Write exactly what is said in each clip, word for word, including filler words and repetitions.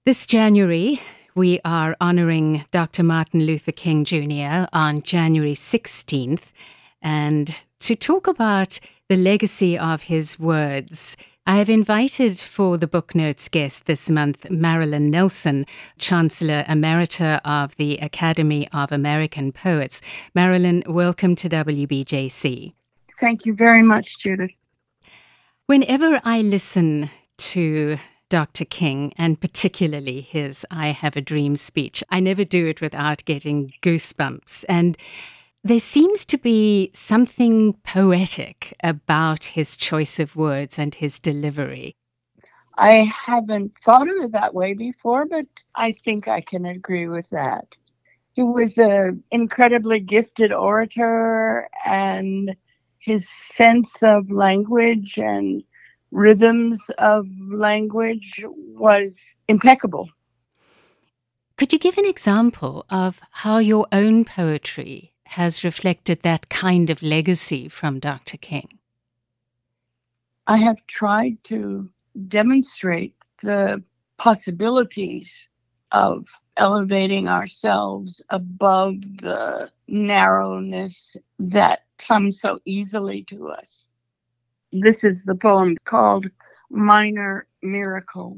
This January, we are honoring Doctor Martin Luther King Junior on January sixteenth. And to talk about the legacy of his words, I have invited for the Book Notes guest this month, Marilyn Nelson, Chancellor Emerita of the Academy of American Poets. Marilyn, welcome to W B J C. Thank you very much, Judith. Whenever I listen to Doctor King, and particularly his I Have a Dream speech, I never do it without getting goosebumps. And there seems to be something poetic about his choice of words and his delivery. I haven't thought of it that way before, but I think I can agree with that. He was an incredibly gifted orator, and his sense of language and rhythms of language was impeccable. Could you give an example of how your own poetry has reflected that kind of legacy from Doctor King? I have tried to demonstrate the possibilities of elevating ourselves above the narrowness that comes so easily to us. This is the poem called Minor Miracle,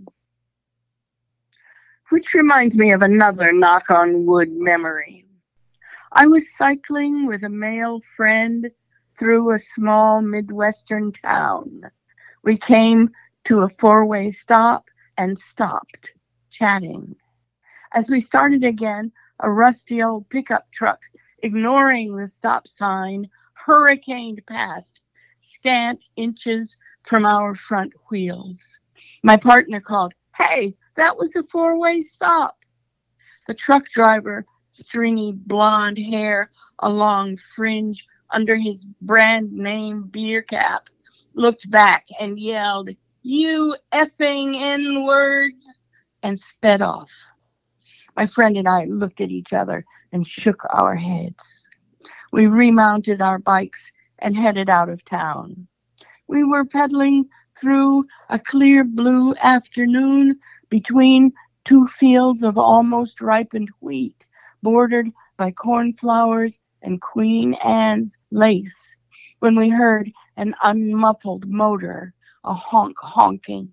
which reminds me of another knock-on-wood memory. I was cycling with a male friend through a small Midwestern town. We came to a four-way stop and stopped, chatting. As we started again, a rusty old pickup truck, ignoring the stop sign, hurricaned past, scant inches from our front wheels. My partner called, "Hey, that was a four-way stop." The truck driver, stringy blonde hair, a long fringe under his brand name beer cap, looked back and yelled, "You effing N-words," and sped off. My friend and I looked at each other and shook our heads. We remounted our bikes and headed out of town. We were pedaling through a clear blue afternoon between two fields of almost ripened wheat, bordered by cornflowers and Queen Anne's lace, when we heard an unmuffled motor, a honk honking.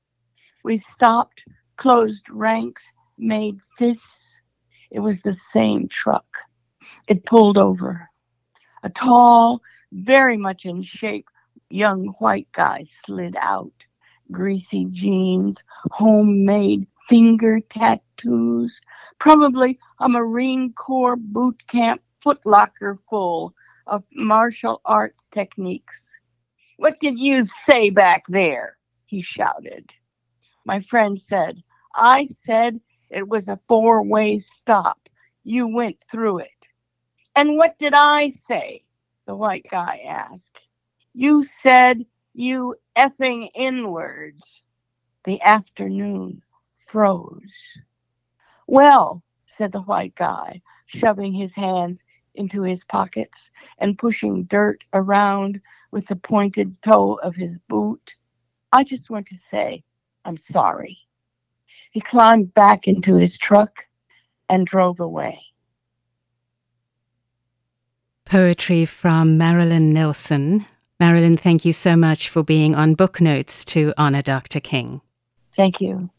We stopped, closed ranks, made fists. It was the same truck. It pulled over. A tall, very much in shape, young white guy slid out. Greasy jeans, homemade finger tattoos, probably a Marine Corps boot camp footlocker full of martial arts techniques. "What did you say back there?" he shouted. My friend said, "I said it was a four-way stop. You went through it." "And what did I say?" the white guy asked. "You said you effing N-words." The afternoon froze. "Well," said the white guy, shoving his hands into his pockets and pushing dirt around with the pointed toe of his boot, "I just want to say I'm sorry." He climbed back into his truck and drove away. Poetry from Marilyn Nelson. Marilyn, thank you so much for being on Book Notes to honor Doctor King. Thank you.